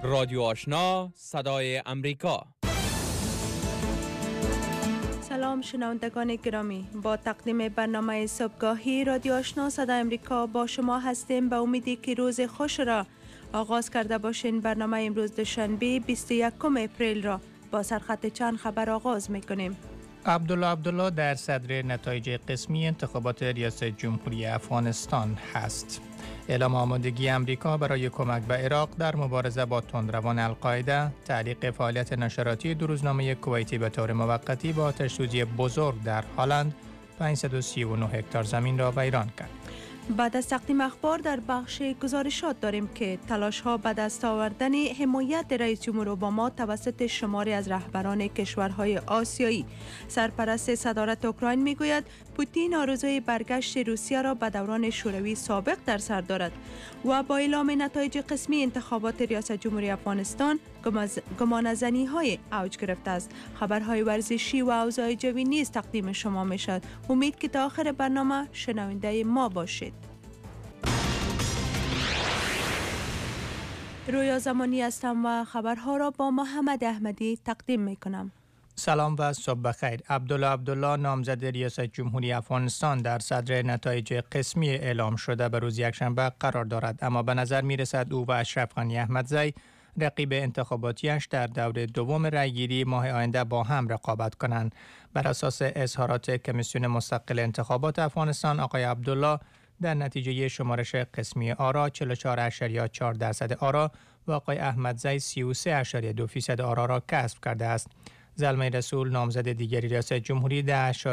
رادیو آشنا صدای امریکا. سلام شنوندگان گرامی، با تقدیم برنامه صبحگاهی رادیو آشنا صدای امریکا با شما هستیم. به امیدی که روز خوش را آغاز کرده باشین. برنامه امروز دوشنبه 21 اپریل را با سرخط چند خبر آغاز میکنیم. عبدالله در صدر نتایج قسمی انتخابات ریاست جمهوری افغانستان هست. اعلام آمادگی امریکا برای کمک به عراق در مبارزه با تندروان القاعده، تعلیق فعالیت نشراتی دو روزنامه کویتی به طور موقتی با آتش‌سوزی بزرگ در هلند 539 هکتار زمین را ویران کرد. بعد از تقدیم اخبار در بخش گزارشات داریم که تلاش‌ها به دست آوردن حمایت رئیس جمهور اوباما توسط شماری از رهبران کشورهای آسیایی. سرپرست صدارت اوکراین میگوید پوتین آرزوی برگشت روسیه را به دوران شوروی سابق در سر دارد و با اعلام نتایج قسمی انتخابات ریاست جمهوری افغانستان گمانه‌زنی‌های اوج گرفته است. خبرهای ورزشی و اوضاع جوی نیز تقدیم شما میشد. امید که تا آخر برنامه شنونده ما باشید. رویا زمانی هستم و خبرها را با محمد احمدی تقدیم میکنم. سلام و صبح بخیر. عبدالله نامزد ریاست جمهوری افغانستان در صدر نتایج قسمی اعلام شده به روز یکشنبه قرار دارد، اما به نظر می رسد او و اشرف غنی احمدزی رقیب انتخاباتیش در دور دوم رأیگیری ماه آینده با هم رقابت کنند. بر اساس اظهارات کمیسیون مستقل انتخابات افغانستان، آقای عبدالله در نتیجه شمارش قسمی آرا 44.4% آرا و آقای احمدزی 33.2% آرا را کسب کرده است. زلمه رسول نامزد دیگری ریاست جمهوری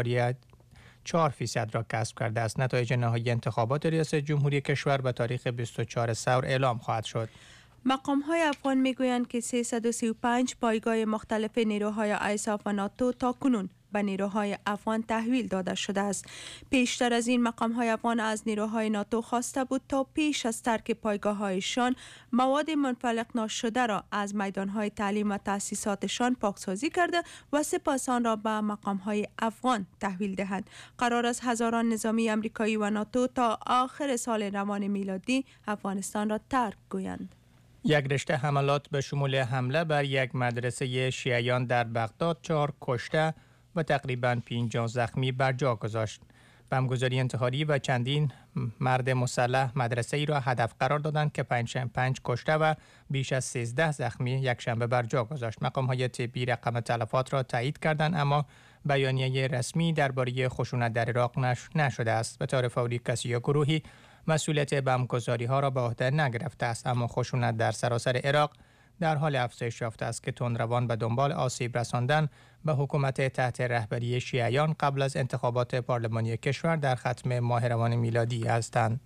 10.4% را کسب کرده است. نتایج نهایی انتخابات ریاست جمهوری کشور به تاریخ 24 ثور اعلام خواهد شد. مقام‌های افغان میگویند که 335 پایگاه مختلف نیروهای آیساف و ناتو تا کنون به نیروهای افغان تحویل داده شده است. پیشتر از این مقام‌های افغان از نیروهای ناتو خواسته بود تا پیش از ترک پایگاه‌هایشان مواد منفلق ناشده را از میدان‌های تعلیم و تأسیساتشان پاکسازی کرده و سپس آن را به مقام‌های افغان تحویل دهند. قرار است هزاران نظامی آمریکایی و ناتو تا آخر سال روان میلادی افغانستان را ترک گویند. یک رشته حملات به شمول حمله بر یک مدرسه شیعیان در بغداد 4 کشته و تقریباً 50 زخمی بر جا گذاشت. بمبگذاری انتحاری و چندین مرد مسلح مدرسه ای را هدف قرار دادند که 5 کشته و بیش از 13 زخمی یک شنبه بر جا گذاشت. مقام‌های طبی رقم تلفات را تایید کردند، اما بیانیه رسمی درباره خشونت در عراق نشده است. به طور فوری کسی یا گروهی مسئولیت بمبگذاری ها را به عهده نگرفته است، اما خشونت در سراسر عراق در حال افزایش یافته است که تندروان به دنبال آسیب رساندن به حکومت تحت رهبری شیعیان قبل از انتخابات پارلمانی کشور در ختم ماه روان میلادی هستند.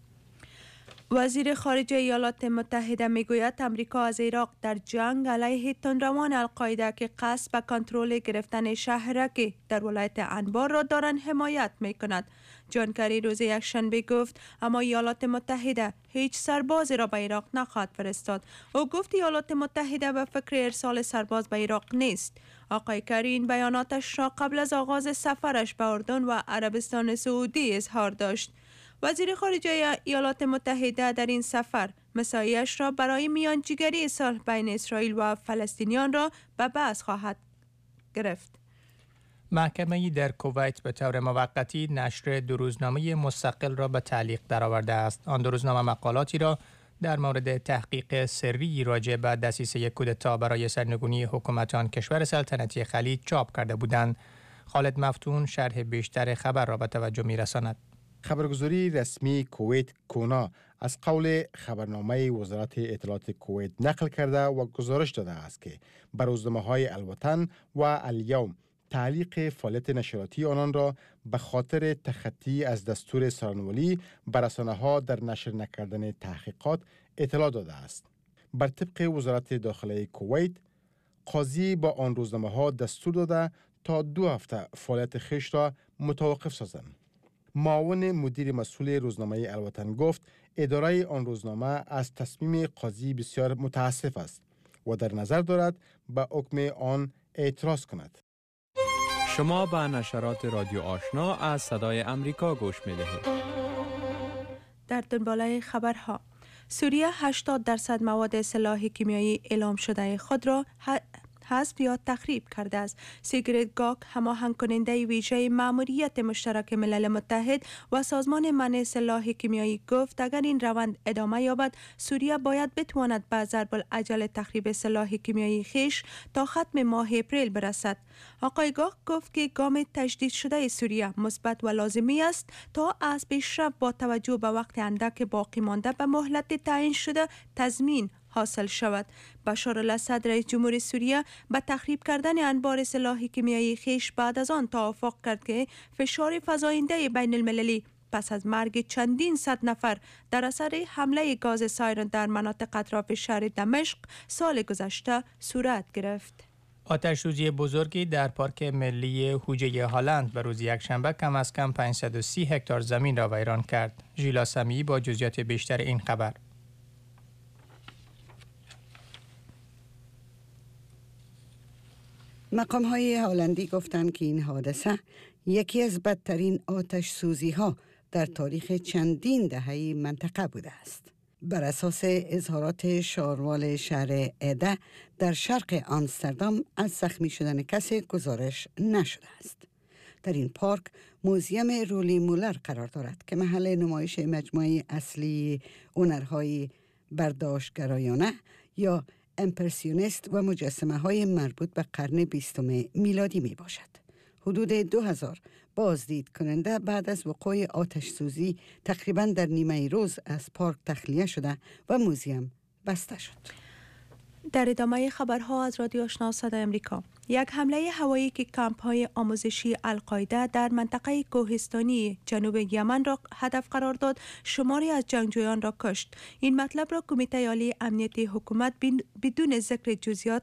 وزیر خارجه ایالات متحده میگوید امریکا از عراق در جنگ علیه تندروان القاعده که قصد به کنترل گرفتن شهرک در ولایت انبار را دارند حمایت میکند. جان کری روز یکشنبه گفت اما ایالات متحده هیچ سربازی را به عراق نخواهد فرستاد. او گفت ایالات متحده به فکر ارسال سرباز به عراق نیست. آقای کری این بیاناتش را قبل از آغاز سفرش به اردن و عربستان سعودی اظهار داشت. وزیر خارجه ایالات متحده در این سفر مساعیش را برای میانجیگری صلح بین اسرائیل و فلسطینیان را به بحث خواهد گرفت. محکمه‌ای در کویت به طور موقتی نشر دو روزنامه مستقل را به تعلیق درآورده است. آن دو روزنامه مقالاتی را در مورد تحقیق سری راجع به دسیسه کودتا برای سرنگونی حکومت آن کشور سلطنتی خلیج چاپ کرده بودند. خالد مفتون شرح بیشتر خبر را به توجه می‌رساند. خبرگزاری رسمی کویت کونا از قول خبرنامه وزارت اطلاعات کویت نقل کرده و گزارش داده است که بر روزنامه‌های الوطن و الیوم تعلیق فعالیت نشراتی آنان را به خاطر تخطی از دستور سارنولی بر رسانه‌ها در نشر نکردن تحقیقات اطلاع داده است. بر طبق وزارت داخله کویت، قاضی با آن روزنامه‌ها دستور داده تا 2 هفته فعالیت خویش را متوقف سازند. معاون مدیر مسئول روزنامه الوطن گفت اداره آن روزنامه از تصمیم قاضی بسیار متاسف است و در نظر دارد به حکم آن اعتراض کند. شما به نشرات رادیو آشنا از صدای امریکا گوش می دهید. در دنباله خبرها، سوریه 80% مواد سلاح کیمیایی اعلام شده خود را حذف یا تخریب کرده است. سیگرید گاک، هماهنگ کننده ویژه مأموریت مشترک ملل متحد و سازمان منع سلاح کیمیایی گفت اگر این روند ادامه یابد سوریه باید بتواند به ضرب العجل تخریب سلاح کیمیایی خویش تا ختم ماه اپریل برسد. آقای گاک گفت که گام تجدید شده سوریه مثبت و لازمی است تا از پیشرفت با توجه به وقت اندک باقی مانده به مهلت تعیین شده تضمین حاصل شود. بشار الاسد رئیس جمهور سوریه به تخریب کردن انبار سلاح کیمیایی خویش بعد از آن توافق کرد که فشار فزاینده بین المللی پس از مرگ چندین صد نفر در اثر حمله گاز سایرن در مناطق اطراف شهر دمشق سال گذشته صورت گرفت. آتش‌سوزی بزرگی در پارک ملی هوجه هالند به روز یکشنبه کم از کم 530 هکتار زمین را ویران کرد. ژیلا سمیعی با جزئیات بیشتر این خبر. مقام‌های هلندی گفتند که این حادثه یکی از بدترین آتش سوزی ها در تاریخ چندین دهه منطقه بوده است. بر اساس اظهارات شاروال شهر اده در شرق آمستردام از زخمی شدن کسی گزارش نشده است. در این پارک موزیم رولی مولر قرار دارد که محل نمایش مجموعه اصلی هنرهای برداشتگرایانه یا امپرسیونیست و مجسمه های مربوط به قرن 20 میلادی می باشد. حدود 2000 بازدید کننده بعد از وقوع آتش سوزی تقریباً در نیمه روز از پارک تخلیه شده و موزیم بسته شد. در ادامه خبرها از رادیو آشنا صدای امریکا، یک حمله هوایی که کمپ‌های آموزشی القاعده در منطقه کوهستانی جنوب یمن را هدف قرار داد، شماری از جنگجویان را کشت. این مطلب را کمیته عالی امنیتی حکومت بدون ذکر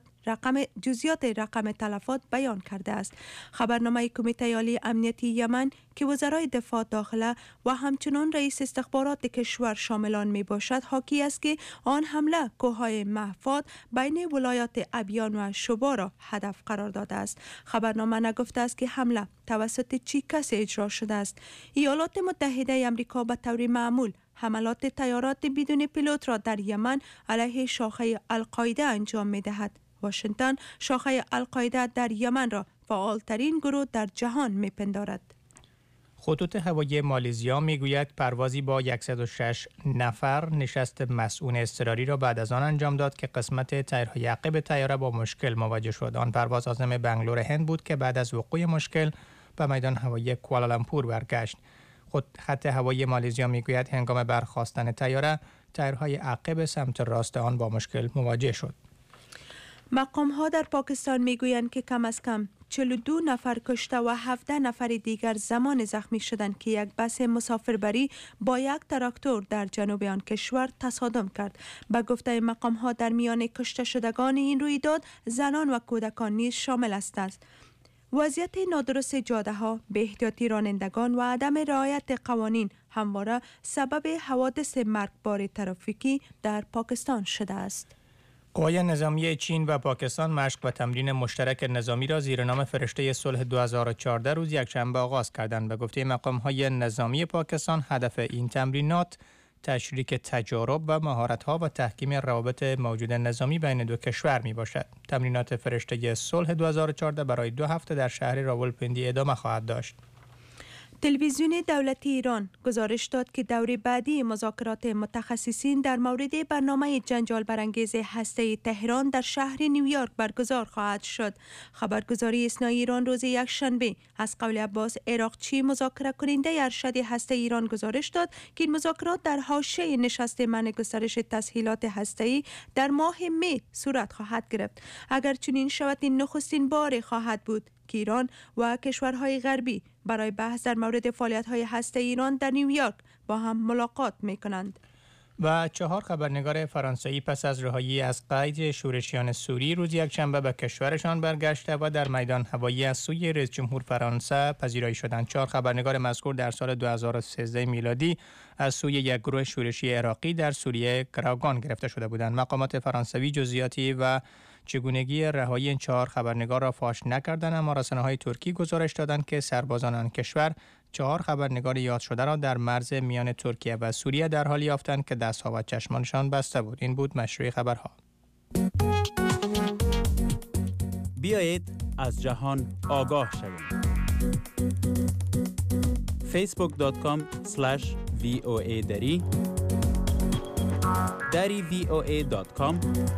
جزئیات رقم تلفات بیان کرده است. خبرنامه کمیته عالی امنیتی یمن که وزرای دفاع، داخله و همچنان رئیس استخبارات کشور شاملان می باشد حاکی است که آن حمله کوههای مهفاد بین ولایات ابیان و شبا را هدف قرار داده است. خبرنامه نگفته است که حمله توسط چه کسی اجرا شده است. ایالات متحده آمریکا به طور معمول حملات طیارات بدون پیلوت را در یمن علیه شاخه القاعده انجام می دهد. واشنگتن شاخه القاعده در یمن را فعالترین گروه در جهان می‌پندارد. خطوط هوایی مالزیا میگوید پروازی با 106 نفر نشست مسئول اضطراری را بعد از آن انجام داد که قسمت تایرهای عقب طیاره با مشکل مواجه شد. آن پرواز عازم بنگلور هند بود که بعد از وقوع مشکل به میدان هوایی کوالالامپور برگشت. خط هوایی مالزیا میگوید هنگام برخاستن طیاره تایرهای عقب سمت راست آن با مشکل مواجه شد. مقام‌ها در پاکستان میگویند که کم از کم 42 نفر کشته و 17 نفر دیگر زمان زخمی شدند که یک بس مسافربری با یک تراکتور در جنوب آن کشور تصادم کرد. به گفته مقام‌ها در میان کشته شدگان این رویداد زنان و کودکان نیز شامل است. وضعیت نادرست جاده‌ها، بی‌احتیاطی رانندگان و عدم رعایت قوانین همواره سبب حوادث مرگبار ترافیکی در پاکستان شده است. قوای نظامی چین و پاکستان مشق و تمرین مشترک نظامی را زیر نام فرشته صلح 2014 روز یکشنبه آغاز کردند. به گفته مقام‌های نظامی پاکستان هدف این تمرینات تشریک تجارب و مهارت‌ها و تحکیم روابط موجود نظامی بین دو کشور میباشد. تمرینات فرشته صلح 2014 برای 2 هفته در شهر راولپندی ادامه خواهد داشت. تلویزیون دولتی ایران گزارش داد که دور بعدی مذاکرات متخصصین در مورد برنامه جنجال برانگیز هسته‌ای تهران در شهر نیویورک برگزار خواهد شد. خبرگزاری اسنای ایران روز یکشنبه از قول عباس عراقچی مذاکره کننده ارشد هسته ایران گزارش داد که این مذاکرات در حاشیه نشست منع گسترش تسهیلات هسته‌ای در ماه می صورت خواهد گرفت. اگر چنین شود این نخستین بار خواهد بود که ایران و کشورهای غربی برای بحث در مورد فعالیت‌های هسته‌ای ایران در نیویورک با هم ملاقات می‌کنند. و 4 خبرنگار فرانسوی پس از رهایی از قید شورشیان سوری روز یکشنبه به کشورشان برگشته و در میدان هوایی از سوی رئیس جمهور فرانسه پذیرایی شدند. 4 خبرنگار مذکور در سال 2013 میلادی از سوی یک گروه شورشی عراقی در سوریه گروگان گرفته شده بودند. مقامات فرانسوی جزئیاتی و چگونگی رهایی این 4 خبرنگار را فاش نکردند، اما رسانه‌های ترکی گزارش دادند که سربازان آن کشور 4 خبرنگار یاد شده را در مرز میان ترکیه و سوریه در حال یافتند که دستها و چشمانشان بسته بود. این بود مشروع خبرها. بیایید از جهان آگاه شویم. facebook.com/VOA dari voa.com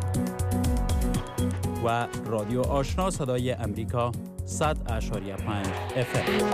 و رادیو آشنا صدای امریکا 100.5 FM.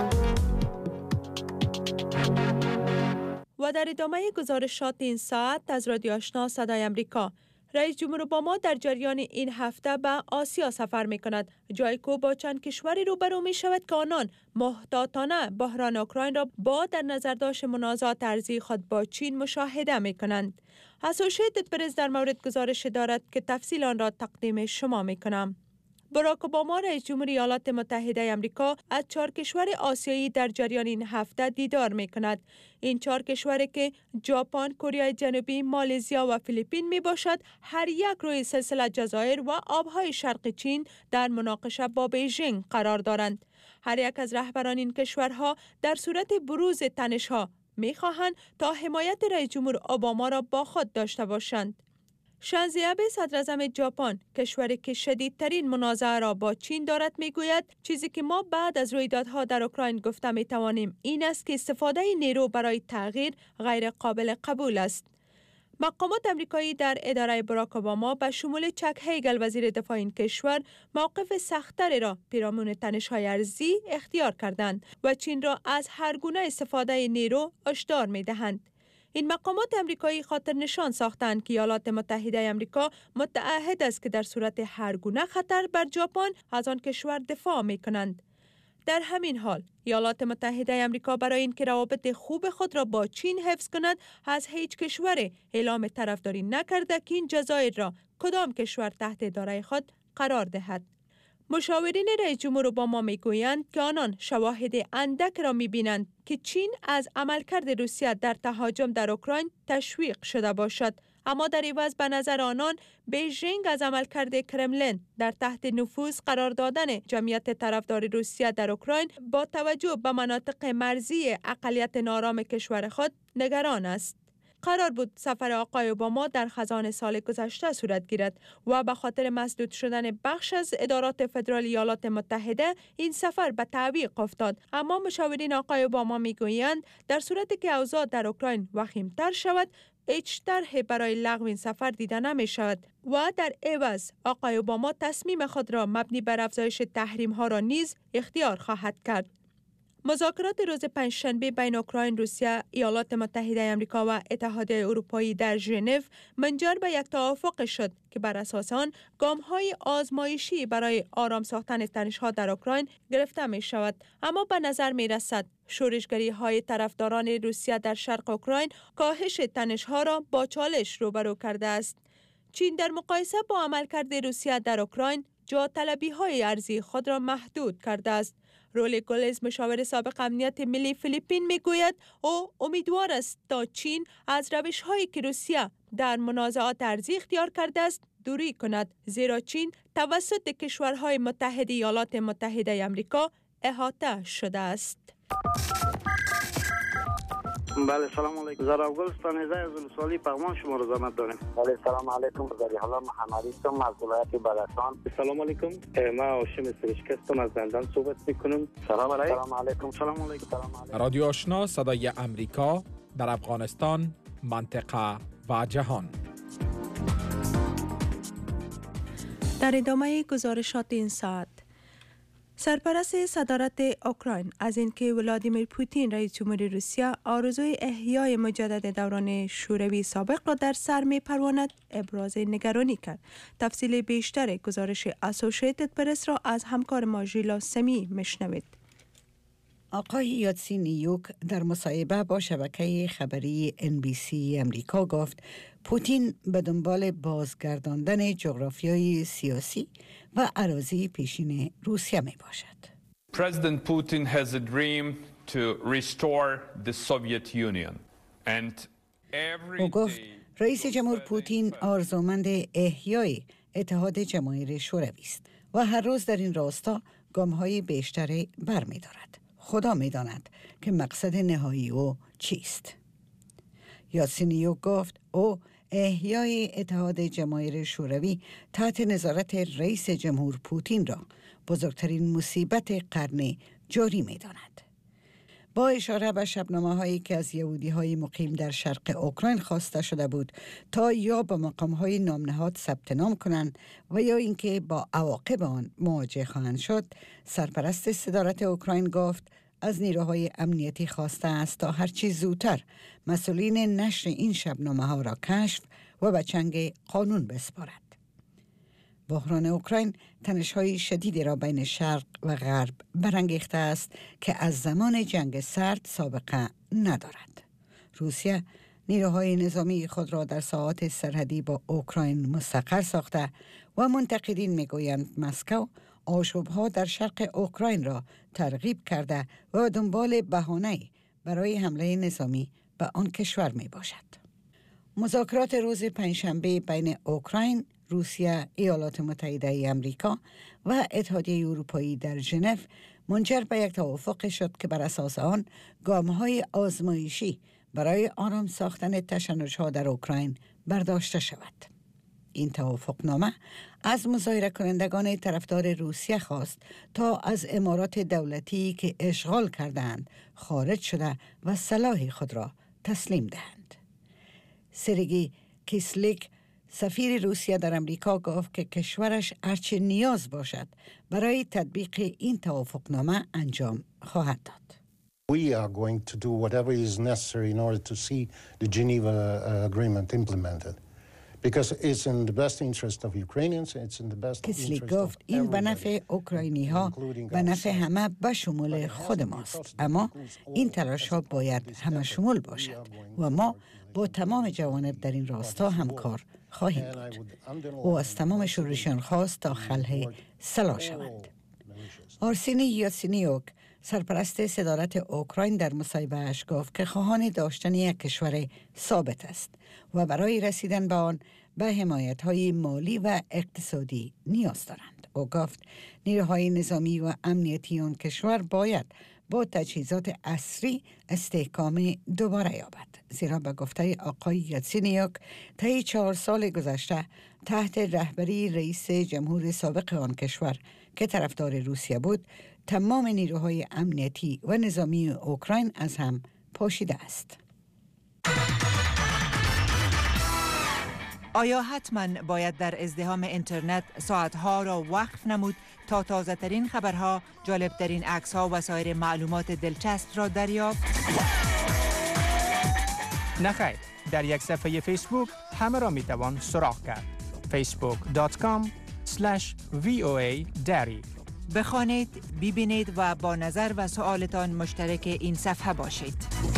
و در ادامه گزارشات این ساعت از رادیو آشنا صدای امریکا، رئیس جمهور اوباما در جریان این هفته به آسیا سفر می کند، جایی که با چند کشوری روبرو می شود که آنان محتاطانه بحران اوکراین را با در نظر داشت منازعات ارضی خود با چین مشاهده می کنند. اسوسییتد پرس در مورد گزارش دارد که تفصیل آن را تقدیم شما می کنم. باراک اوباما رئیس جمهور ایالات متحده آمریکا از 4 کشور آسیایی در جریان این هفته دیدار می کند. این 4 کشوری که ژاپن، کره جنوبی، مالزیا و فیلیپین می باشد، هر یک روی سلسله جزایر و آبهای شرق چین در مناقشه با بیژینگ قرار دارند. هر یک از رهبران این کشورها در صورت بروز تنش‌ها می خواهند تا حمایت رئیس جمهور اوباما را با خود داشته باشند. شینزو آبه صدراعظم ژاپن، کشوری که شدیدترین منازعه را با چین دارد، میگوید چیزی که ما بعد از رویدادها در اوکراین گفته می توانیم این است که استفاده نیرو برای تغییر غیر قابل قبول است. مقامات امریکایی در اداره باراک اوباما به شمول چک هیگل وزیر دفاع این کشور موقف سخت‌تری را پیرامون تنش‌های ارضی اختیار کردند و چین را از هر گونه استفاده نیرو هشدار می‌دهند. این مقامات امریکایی خاطر نشان ساختند که ایالات متحده آمریکا متعهد است که در صورت هر گونه خطر بر ژاپن از آن کشور دفاع می‌کنند. در همین حال ایالات متحده آمریکا برای اینکه روابط خوب خود را با چین حفظ کند، از هیچ کشور اعلام طرفداری نکرده که این جزایر را کدام کشور تحت اداره خود قرار دهد. مشاورین رئیس جمهور اوباما میگویند که آنان شواهد اندک را می‌بینند که چین از عملکرد روسیه در تهاجم در اوکراین تشویق شده باشد، اما در عوض به نظر آنان بیژینگ از عملکرد کرملین در تحت نفوذ قرار دادن جمعیت طرفدار روسیه در اوکراین با توجه به مناطق مرزی اقلیت نارام کشور خود نگران است. قرار بود سفر آقای اوباما در خزان سال گذشته صورت گیرد و به خاطر مسدود شدن بخش از ادارات فدرال ایالات متحده این سفر به تعویق افتاد، اما مشاورین آقای اوباما میگویند در صورتی که اوضاع در اوکراین وخیم‌تر شود، هیچ طرحی برای لغو این سفر دیده نمی شود و در عوض آقای اوباما تصمیم خود را مبنی بر افزایش تحریم‌ها را نیز اختیار خواهد کرد. مذاکرات روز پنجشنبه بین اوکراین، روسیه، ایالات متحده آمریکا و اتحادیه اروپایی در ژنو منجر به یک توافق شد که بر اساس آن گام‌های آزمایشی برای آرام ساختن تنش‌ها در اوکراین گرفته می شود، اما به نظر می رسد شورشگری‌های طرفداران روسیه در شرق اوکراین کاهش تنش‌ها را با چالش روبرو کرده است. چین در مقایسه با عملکرد روسیه در اوکراین جاطلبی‌های ارضی خود را محدود کرده است. رول گولز، مشاور سابق امنیت ملی فیلیپین، میگوید او امیدوار است تا چین از روش‌هایی که روسیه در منازعات ارضی اختیار کرده است دوری کند، زیرا چین توسط کشورهای متحد ایالات متحده آمریکا احاطه شده است. بله، سلام علیکم. زرا گلستان از سوالی پیغام شما رو زحمت داریم. بله، سلام علیکم. بازاری حالا محمدی هستم از ولایت بدخشان. سلام علیکم. من هاشم سرشک هستم از زندان صحبت میکنم. سلام علیکم. سلام علیکم. رادیو آشنا صدای امریکا در افغانستان، منطقه و جهان. در ادامه گزارشات این ساعت، سرپرست صدارت اوکراین از اینکه ولادیمیر پوتین رئیس جمهور روسیه آرزوی احیای مجدد دوران شوروی سابق را در سر می‌پرواند ابراز نگرانی کرد. تفصیل بیشتر گزارش اسوسییتد پرس را از همکار ما ژیلا سمی میشنوید. آقای یاتسینیوک در مصاحبه با شبکه خبری NBC امریکا گفت پوتین به دنبال بازگرداندن جغرافیای سیاسی و اراضی پیشین روسیه می باشد. President Putin has a dream to restore the Soviet Union and every او گفت رئیس جمهور پوتین آرزومند احیای اتحاد جماهیر شوروی است و هر روز در این راستا گام‌های بیشتری برمی‌دارد. خدا می‌داند که مقصد نهایی او چیست. یاتسینیوک گفت او احیای اتحاد جماهیر شوروی تحت نظارت رئیس جمهور پوتین را بزرگترین مصیبت قرن جاری می‌داند. با اشاره به شبنامه‌هایی که از یهودی‌های مقیم در شرق اوکراین خواسته شده بود تا یا به مقام‌های نامنهاد ثبت نام کنند و یا اینکه با عواقب آن مواجه خواهند شد، سرپرست صدارت اوکراین گفت از نیروهای امنیتی خواسته است تا هرچی زودتر مسئولین نشر این شبنامه‌ها را کشف و به چنگ قانون بسپارد. بحران اوکراین تنش‌های شدیدی را بین شرق و غرب برانگیخته است که از زمان جنگ سرد سابقه ندارد. روسیه نیروهای نظامی خود را در ساحات سرحدی با اوکراین مستقر ساخته و منتقدین میگویند مسکو آشوب‌ها در شرق اوکراین را ترغیب کرده و دنبال بهانه‌ای برای حمله نظامی به آن کشور می باشد. مذاکرات روز پنجشنبه بین اوکراین، روسیه، ایالات متحده آمریکا و اتحادیه اروپایی در ژنو منجر به یک توافق شد که بر اساس آن گام‌های آزمایشی برای آرام ساختن تشنج‌ها در اوکراین برداشته شود. این توافقنامه از مظاهره کنندگان طرفدار روسیه خواست تا از امارات دولتی که اشغال کردند خارج شده و سلاح خود را تسلیم دهند. سرگئی کیسلیک سفیر روسیه در امریکا گفت که کشورش هرچه نیاز باشد برای تطبیق این توافقنامه انجام خواهد داد. We are going to do whatever is necessary in order to see the Geneva agreement implemented. Because it's in the best interest of Ukrainians, it's in the best کیسلیک interest گفت of این به everybody. نفع اوکراینی ها به نفع همه به شمول خود ماست، اما این تلاش ها باید همه شمول باشد و ما با تمام جوانب در این راستا همکار خواهیم بود. او از تمام شورشیان خواست تا خلح سلاح شوند. آرسینی یاتسینیوک سرپرست صدارت اوکراین در مصاحبه‌اش گفت که خواهان داشتن یک کشور ثابت است و برای رسیدن به آن به حمایت‌های مالی و اقتصادی نیاز دارند. او گفت نیروهای نظامی و امنیتی آن کشور باید با تجهیزات عصری استحکام دوباره یابد، زیرا به گفته آقای یاتسینیوک طی 4 سال گذشته تحت رهبری رئیس جمهور سابق آن کشور که طرفدار روسیه بود، تمام نیروهای امنیتی و نظامی اوکراین از هم پاشیده است. آیا حتما باید در ازدحام اینترنت ساعتها را وقف نمود تا تازه ترین خبرها، جالب ترین عکس ها و سایر معلومات دلچسب را دریافت؟ نخیر، در یک صفحه فیسبوک همه را می توان سراغ کرد. facebook.com/VOA Diary. بخوانید، ببینید و با نظر و سوالتان مشترک این صفحه باشید.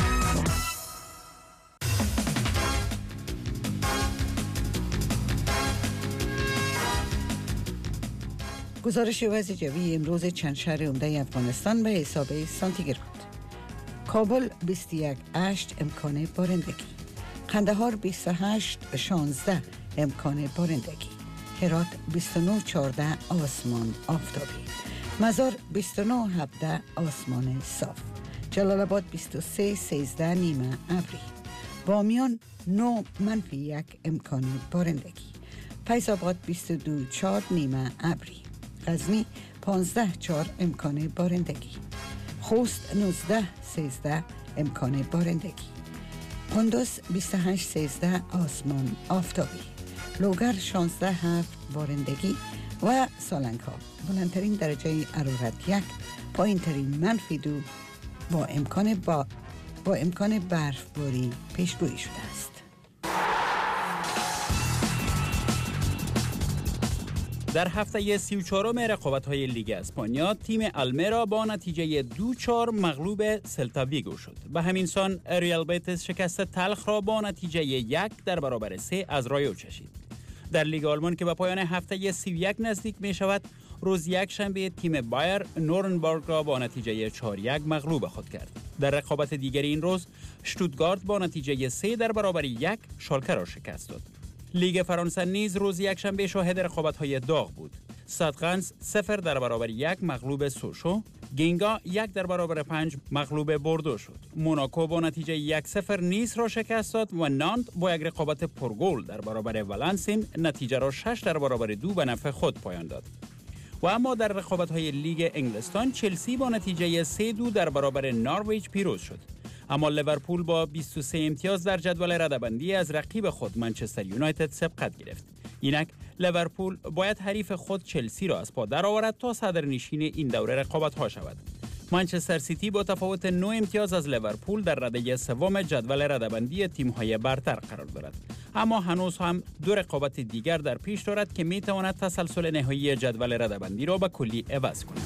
گزارش وضع جوی امروز چند شهر عمده افغانستان به حساب سانتیگراد. کابل 21.8 امکان بارندگی، قندهار 28.16 امکان بارندگی، هرات 29.14 آسمان آفتابی، مزار 29.17 آسمان صاف، جلال آباد 23.13 نیمه ابری، بامیان 9-1 امکان بارندگی، فیض آباد 22.4 نیمه ابری، غزنی 15.4 امکان بارندگی، خوست 19.13 امکان بارندگی، قندوز 28.13 آسمان آفتابی، لوگر 16.7 بارندگی و سالنگ‌ها بلندترین درجه حرارت 1، پایین‌ترین -2 با امکان برفباری پیشگویی شده است. در هفته 34م رقابت‌های لیگ اسپانیا تیم المیرا با نتیجه 2-4 مغلوب سلتا ویگو شد. به همین سان ریال بیتیس شکست تلخ را با نتیجه 1 در برابر 3 از رایو چشید. در لیگ آلمان که به پایان هفته 31 نزدیک می شود، روز یک شنبه تیم بایر نورنبرگ را با نتیجه 4-1 مغلوب خود کرد. در رقابت دیگر این روز شتوتگارت با نتیجه 3 در برابر 1 شالکه را شکست داد. لیگ فرانسه نیز روز یک شنبه شاهد رقابت‌های داغ بود. ساتغنس 0 در برابر 1 مغلوب سوشو، گینگا 1 در برابر 5 مغلوب بوردو شد. موناکو با نتیجه 1-0 نیس را شکست داد و نانت با یک رقابت پرگل در برابر والنسیم نتیجه را 6 در برابر 2 به نفع خود پایان داد. و اما در رقابت‌های لیگ انگلستان چلسی با نتیجه 3-2 در برابر نارویچ پیروز شد. اما لیورپول با 23 امتیاز در جدول رده‌بندی از رقیب خود منچستر یونایتد سبقت گرفت. اینک لیورپول باید حریف خود چلسی را از پا درآورد تا صدرنشین این دوره رقابت‌ها شود. منچستر سیتی با تفاوت 9 امتیاز از لیورپول در رده سوم جدول رده‌بندی تیم‌های برتر قرار دارد. اما هنوز هم 2 رقابت دیگر در پیش دارد که می‌تواند تسلسل نهایی جدول رده‌بندی را به کلی عوض کند.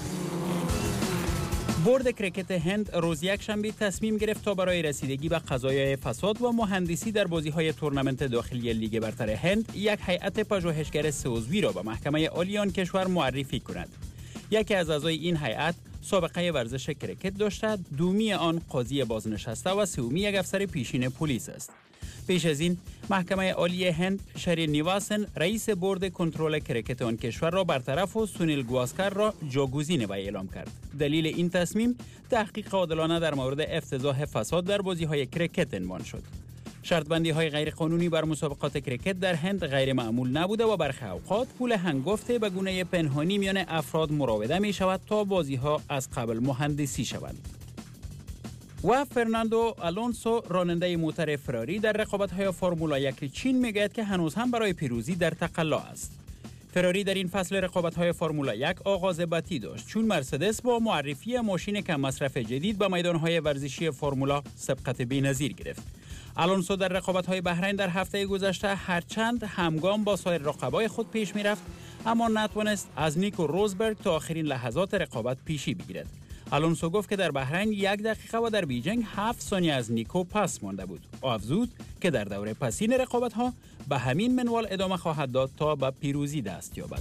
بورد کرکت هند روز یکشنبه تصمیم گرفت تا برای رسیدگی به قضایای فساد و مهندسی در بازی‌های تورنمنت داخلی لیگ برتر هند یک هیئت پژوهشگر 3 عضوی را به محکمه عالی آن کشور معرفی کند. یکی از اعضای این هیئت سابقه ورزش کرکت داشته، دومی آن قاضی بازنشسته و سومی یک افسر پیشین پلیس است. پیش از این محکمه عالی هند شری نیواسن رئیس بورد کنترل کرکت آن کشور را برطرف و سونیل گواسکر را جاگزین وی اعلام کرد. دلیل این تصمیم تحقیق عادلانه در مورد افتضاح فساد در بازی‌های کرکت عنوان شد. شرط‌بندی‌های غیرقانونی بر مسابقات کرکت در هند غیر معمول نبوده و برخی اوقات پول هنگفته به گونه پنهانی میان افراد مراوده می شود تا بازی‌ها از قبل مهندسی شوند. و فرناندو آلونسو راننده موتور فراری در رقابت‌های فرمول 1 چین میگوید که هنوز هم برای پیروزی در تقلا است. فراری در این فصل رقابت‌های فرمول 1 آغاز بدی داشت چون مرسدس با معرفی ماشین کم مصرف جدید به میدان‌های ورزشی فرمولا سبقت بی‌نظیر گرفت. آلونسو در رقابت‌های بحرین در هفته گذشته هرچند همگام با سایر رقبای خود پیش می‌رفت اما نتوانست از نیکو روزبرگ تا آخرین لحظات رقابت پیشی بگیرد. آلونسو گفت که در بحرین 1 دقیقه و در بیجینگ 7 ثانیه از نیکو پس مانده بود. او افزود که در دوره پسین رقابت‌ها به همین منوال ادامه خواهد داد تا به پیروزی دست یابد.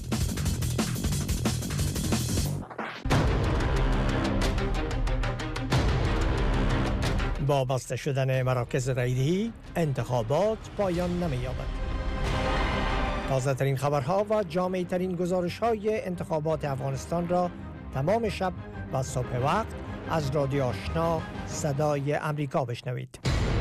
با بسته شدن مراکز رایدهی انتخابات پایان نمی‌یابد. تازه ترین خبرها و جامع ترین گزارش های انتخابات افغانستان را تمام شب و صبح وقت از رادیو آشنا صدای امریکا بشنوید.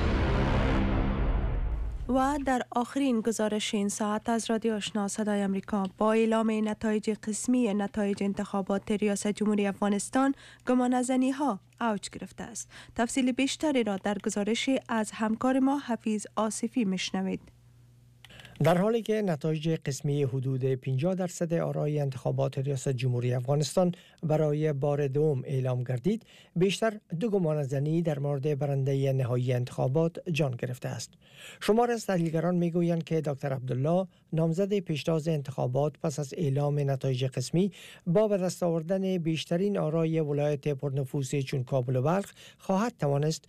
و در آخرین گزارش این ساعت از رادیو آشنا صدای امریکا با اعلام نتایج قسمی نتایج انتخابات ریاست جمهوری افغانستان گمانه‌زنی ها اوج گرفته است. تفصیل بیشتری را در گزارش از همکار ما حفیظ آصفی میشنوید. در حالی که نتایج قسمی حدود 50% آرای انتخابات ریاست جمهوری افغانستان برای بار دوم اعلام گردید، بیشتر 2 گمانه‌زنی در مورد برنده نهایی انتخابات جان گرفته است. شمار از تحلیلگران میگویند که دکتر عبدالله نامزد پیشتاز انتخابات پس از اعلام نتایج قسمی با به دست آوردن بیشترین آرای ولایت پرنفوذ چون کابل و بلخ خواهد توانست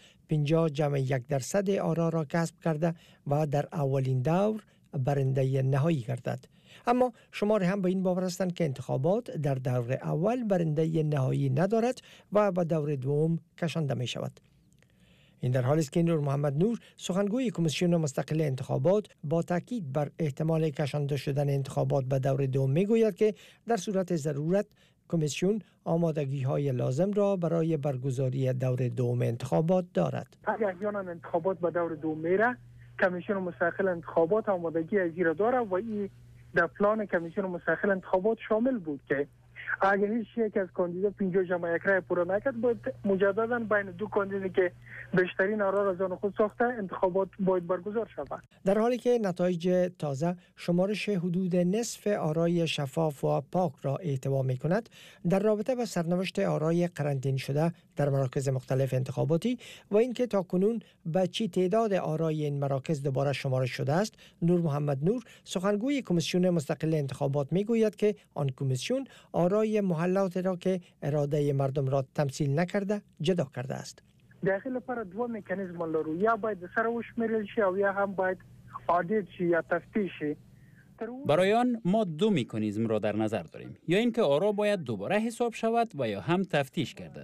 50.1% آرا را کسب کرده و در اولین دور برنده نهایی گردد. اما شمار هم به این باور هستند که انتخابات در دور اول برنده نهایی ندارد و به دور دوم کشانده می شود. این در حالی است که نور محمد نور سخنگوی کمیسیون مستقل انتخابات با تاکید بر احتمال کشانده شدن انتخابات به دور دوم می گوید که در صورت ضرورت کمیسیون آمادگی‌های لازم را برای برگزاری دور دوم انتخابات دارد. اگر احیانا انتخابات به دور دوم میره، کمیسیون مستقل انتخابات آمادگی از این را داره و این در پلان کمیسیون مستقل انتخابات شامل بود که اگر هیچ یک از کاندیدا 50.1 رای پورا نکرد باید مجددا بین 2 کاندیدا که بیشترین آرا را از آن خود ساخته انتخابات باید برگزار شود. در حالی که نتایج تازه شمارش حدود نصف آرای شفاف و پاک را احتوا می کند، در رابطه با سرنوشت آرای قرنطینه شده در مراکز مختلف انتخاباتی و اینکه تاکنون به چی تعداد آرای این مراکز دوباره شمارش شده است، نور محمد نور سخنگوی کمیسیون مستقل انتخابات می گوید که آن کمیسیون آرای محلات را که اراده مردم را تمثیل نکرده جدا کرده است. داخل پر 2 مکانیزم لرو، یا باید سره وشمیرل شي او یا هم باید آدیت شي یا تفتیش شي. برای آن ما 2 مکانیزم را در نظر داریم، یا اینکه آرا باید دوباره حساب شود و یا هم تفتیش گردد.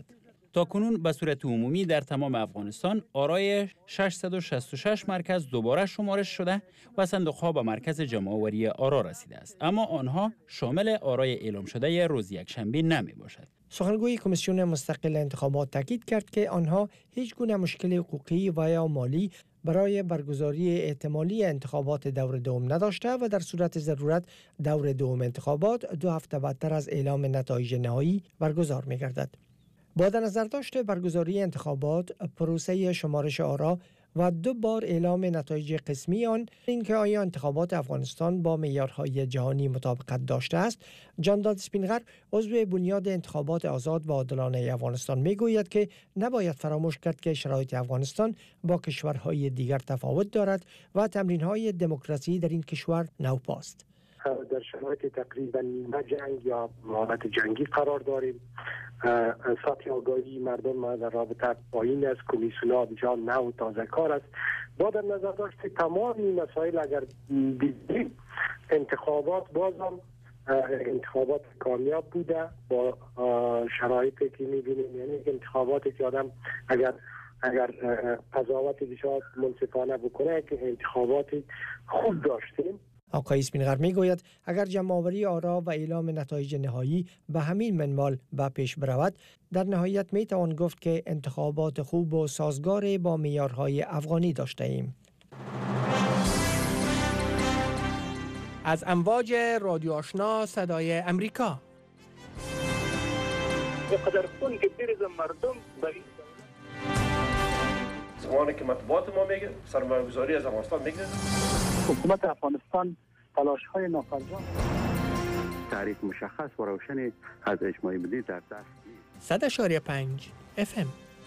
تاکنون به صورت عمومی در تمام افغانستان آرای 666 مرکز دوباره شمارش شده و صندوق‌ها به مرکز جمع‌آوری آرا رسیده است، اما آنها شامل آرای اعلام شده روز یکشنبه نمی باشد. سخنگوی کمیسیون مستقل انتخابات تاکید کرد که آنها هیچ گونه مشکل حقوقی و یا مالی برای برگزاری احتمالی انتخابات دور دوم نداشته و در صورت ضرورت دور دوم انتخابات 2 هفته بعدتر از اعلام نتایج نهایی برگزار می‌گردد. با در نظر داشت برگزاری انتخابات، پروسه شمارش آرا و 2 بار اعلام نتایج قسمی آن، اینکه آیا انتخابات افغانستان با معیارهای جهانی مطابقت داشته است، جانداد اسپینغر عضو بنیاد انتخابات آزاد و عادلانه افغانستان میگوید که نباید فراموش کرد که شرایط افغانستان با کشورهای دیگر تفاوت دارد و تمرین‌های دموکراسی در این کشور نوپاست. در شرایط تقریبا نیمه جنگ یا حالت جنگی قرار داریم. سطح آگاهی مردم در رابطه پایین است، کمیسیون‌ها بسیار نو و تازه کار است. با در نظر داشت تمام این مسائل اگر دیدیم انتخابات بازم انتخابات کامیاب بوده با شرایطی که می‌بینیم، یعنی انتخاباتی که آدم اگر قضاوت بسیار منصفانه بکنه که انتخاباتی خوب داشتیم. آقای اسپینغر میگوید اگر جمع‌آوری آرا و اعلام نتایج نهایی به همین منوال به پیش برود، در نهایت میتوان گفت که انتخابات خوب و سازگار با معیارهای افغانی داشته ایم. از امواج رادیو آشنا صدای امریکا. بقدر خون که بریزه مردم برای زمانی که مطبوعات ما میگه سرمایه‌گذاری از افغانستان میگه، حکومت افغانستان تلاش‌های نافرجام تعریف مشخص و روشنی از اجماع ملی در دست 100.5 FM.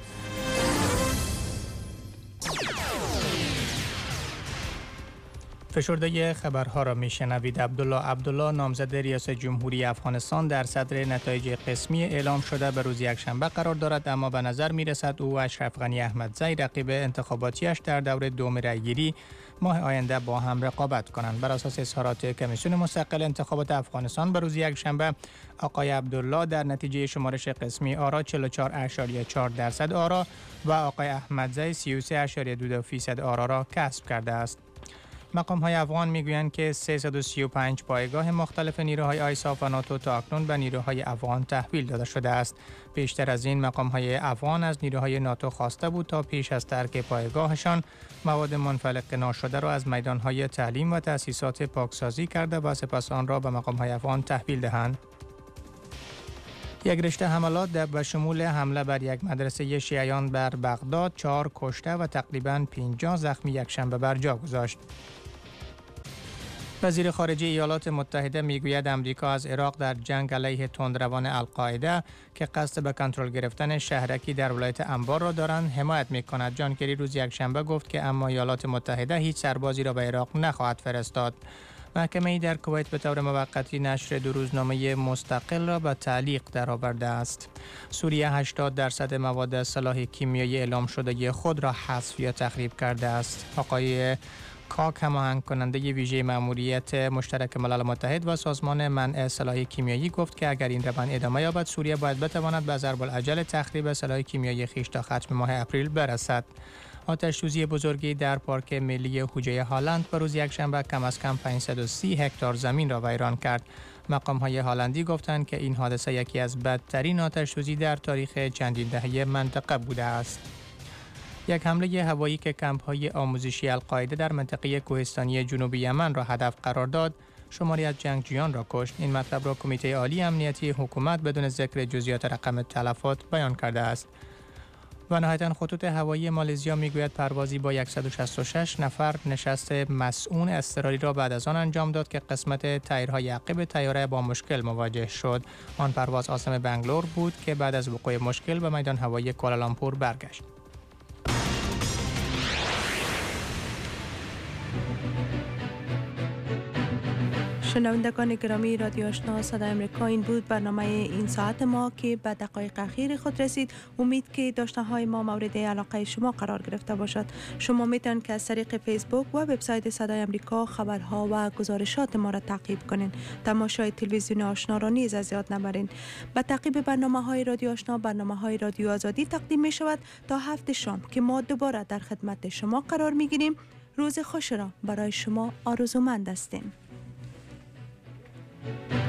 فشرده خبرها را میشنوید. عبدالله نامزد ریاست جمهوری افغانستان در صدر نتایج قسمی اعلام شده به روز یکشنبه قرار دارد، اما به نظر میرسد او و اشرف غنی احمدزی رقیب انتخاباتیش در دور دوم رأیگیری ماه آینده با هم رقابت کنند. بر اساس اظهارات کمیسیون مستقل انتخابات افغانستان به روز یکشنبه، آقای عبدالله در نتیجه شمارش قسمی آرا 44.4% آرا و آقای احمدزی 33.2% آرا را کسب کرده است. مقام‌های افغان میگویند که 335 پایگاه مختلف نیروهای آیساف و ناتو تا اکنون به نیروهای افغان تحویل داده شده است. بیشتر از این مقام‌های افغان از نیروهای ناتو خواسته بود تا پیش از ترک پایگاهشان مواد منفلق ناشده را از میدانهای تعلیم و تأسیسات پاکسازی کرده و سپس آن را به مقام‌های افغان تحویل دهند. یک رشته حملات به شمول حمله بر یک مدرسه شیعیان در بغداد 4 کشته و تقریباً 50 زخمی یکشنبه بر جا گذاشت. وزیر خارجه ایالات متحده میگوید امریکا از عراق در جنگ علیه تندروان القاعده که قصد به کنترل گرفتن شهرکی در ولایت انبار را دارند حمایت میکند. جان کری روز یکشنبه گفت که اما ایالات متحده هیچ سربازی را به عراق نخواهد فرستاد. محکمه‌ای در کویت به طور موقتی نشر 2 روزنامه مستقل را به تعلیق درآورده است. سوریه 80% مواد سلاح کیمیایی اعلام شده خود را حذف یا تخریب کرده است. آقای کاک هماهنگ کننده ویژه مأموریت مشترک ملل متحد و سازمان منع سلاح کیمیایی گفت که اگر این روند ادامه یابد، سوریه باید بتواند به ضرب العجل تخریب سلاح کیمیایی خویش تا ختم ماه اپریل برسد. آتش‌سوزی بزرگی در پارک ملی هوجه هالند به روز یکشنبه کم از کم 530 هکتار زمین را ویران کرد. مقام‌های هالندی گفتند که این حادثه یکی از بدترین آتش‌سوزی در تاریخ چندین دهه منطقه بوده است. یک حمله هوایی که کمپ‌های آموزشی القاعده در منطقه کوهستانی جنوبی یمن را هدف قرار داد، شماری از جنگجویان را کشت. این مطلب را کمیته عالی امنیتی حکومت بدون ذکر جزئیات رقم تلفات بیان کرده است. و نهایتاً خطوط هوایی مالزیا میگوید پروازی با 166 نفر نشست مسئول اضطراری را بعد از آن انجام داد که قسمت تایرهای عقب طیاره با مشکل مواجه شد. آن پرواز عاصمه بنگلور بود که بعد از وقوع مشکل به میدان هوایی کوالالامپور برگشت. شنوندگان گرامی رادیو آشنا صدای امریکا، این بود برنامه این ساعت ما که به دقایق اخیر خود رسید. امید که داشته‌های ما مورد علاقه شما قرار گرفته باشد. شما میتونید که از طریق فیسبوک و وبسایت صدای امریکا خبرها و گزارشات ما را تعقیب کنین. تماشای تلویزیون آشنا را نیز از یاد نبرین. با تعقیب برنامه‌های رادیو آشنا، برنامه‌های رادیو آزادی تقدیم می شود تا 7 شام که ما دوباره در خدمت شما قرار می‌گیریم. روز خوش را برای شما آرزومند هستیم.